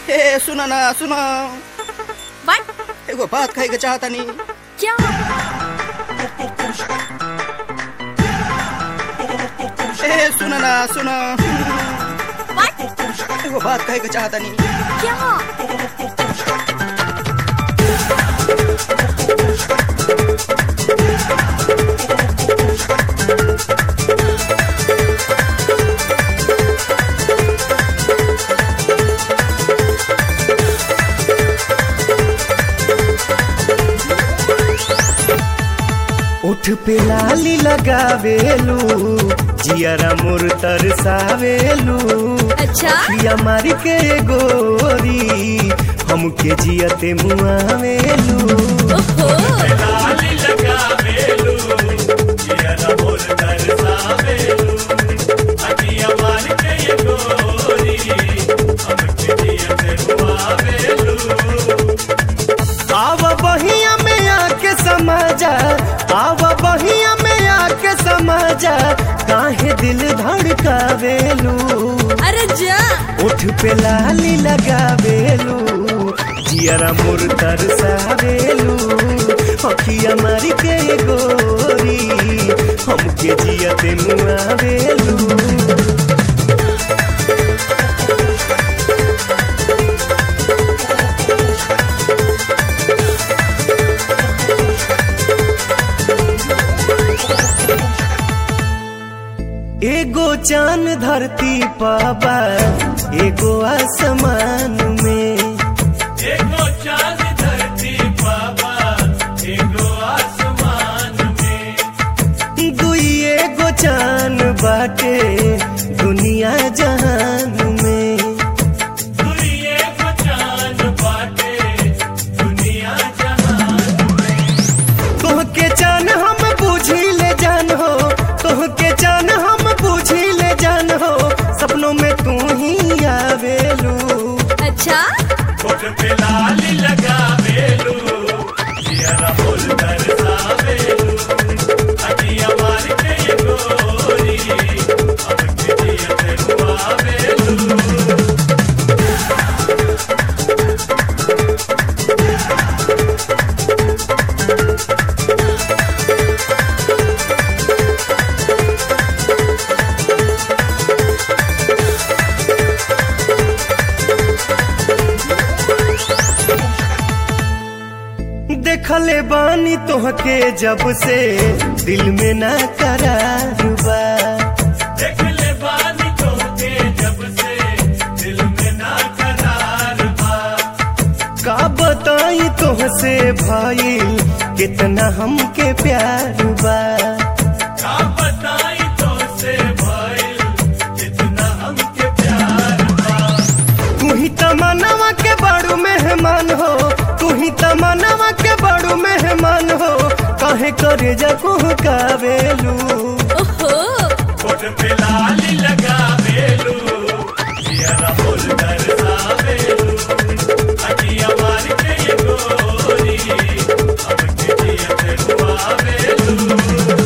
ए सुना ना सुना। व्हाट? एगो बात कहे के चाहता नहीं। क्या? ए सुना ना सुना। व्हाट? एगो बात कहे के चाहता नहीं। क्या? उठ पे लाली लगावेलू, जियरा मोर तरसावेलू। अच्छा? पिया मारी के गोरी, हमके जियते मुआवेलू। ओहो। लाली लगावेलू, जियरा मोर तरसावेलू। पिया मारी के गोरी, हमके जियते मुआवेलू। आवा बहिया में आके समाजा, आवा बहिया में आके समाजा, काहे दिल धड़कावेलू। अरे जा। उठ पे लाली लगावेलू, जियरा मोर तरसावेलू। अखिया मारी के गोरी, हमके जियते मुआवेलू। एगो चांद धरती पाबा, एगो आसमान में। एगो चांद धरती पाबा, एगो आसमान में। दुई एगो चांद बाटे, दुनिया जहान में। दुई एगो चांद बाटे, दुनिया जहान में। तोहके चांद हम बूझी ले जान हो, तोहके चांद हम बूझी ले जान हो, सपनों में तू ही आवेलू। अच्छा? होठ पे लाली लगावेलू, जियरा मोर तरसावेलू। अखिया मार के गोरी, हमके जियते मुआवेलू। देखले बानी तोहके जब से, दिल में ना करार बा। देखले बानी तोहके जब से, दिल में ना करार बा। का बताई तोहसे भाई, कितना हमके प्यार बा। का बताई तोहसे भाई, कितना हमके प्यार बा। तू ही तमन्नावा के बड़ू मेहमान हो, तू ही तमन्नावा के बड़ू मेहमान हो, काहे करे जको कावेलू। ओहो। होठ पे लाली लगावेलू, जियरा मोर तरसावेलू। अखिया मार के गोरी, हमके जियते मुआवेलू।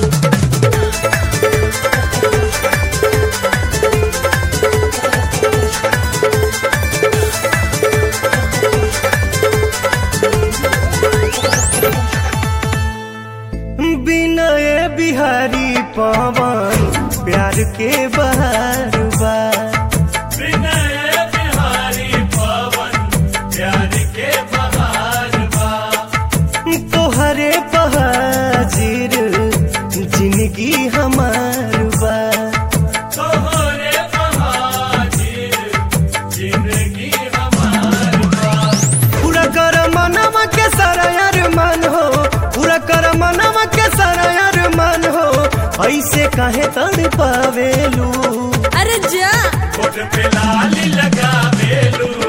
बिनय बिहारी पवन, प्यार के बहार बा। बिनय बिहारी पवन, प्यार के बहार बा। तोहरे बहाजिर, जिंदगी हमार बा। तोहरे बहाजिर, जिंदगी हमार बा। पूरा कर मनवा के सारा अरमान हो, पूरा कर मनवा के सारा अरमान हो, ऐसे काहे तड़पावेलू। अरे जा। होठ पे लाली लगावेलू,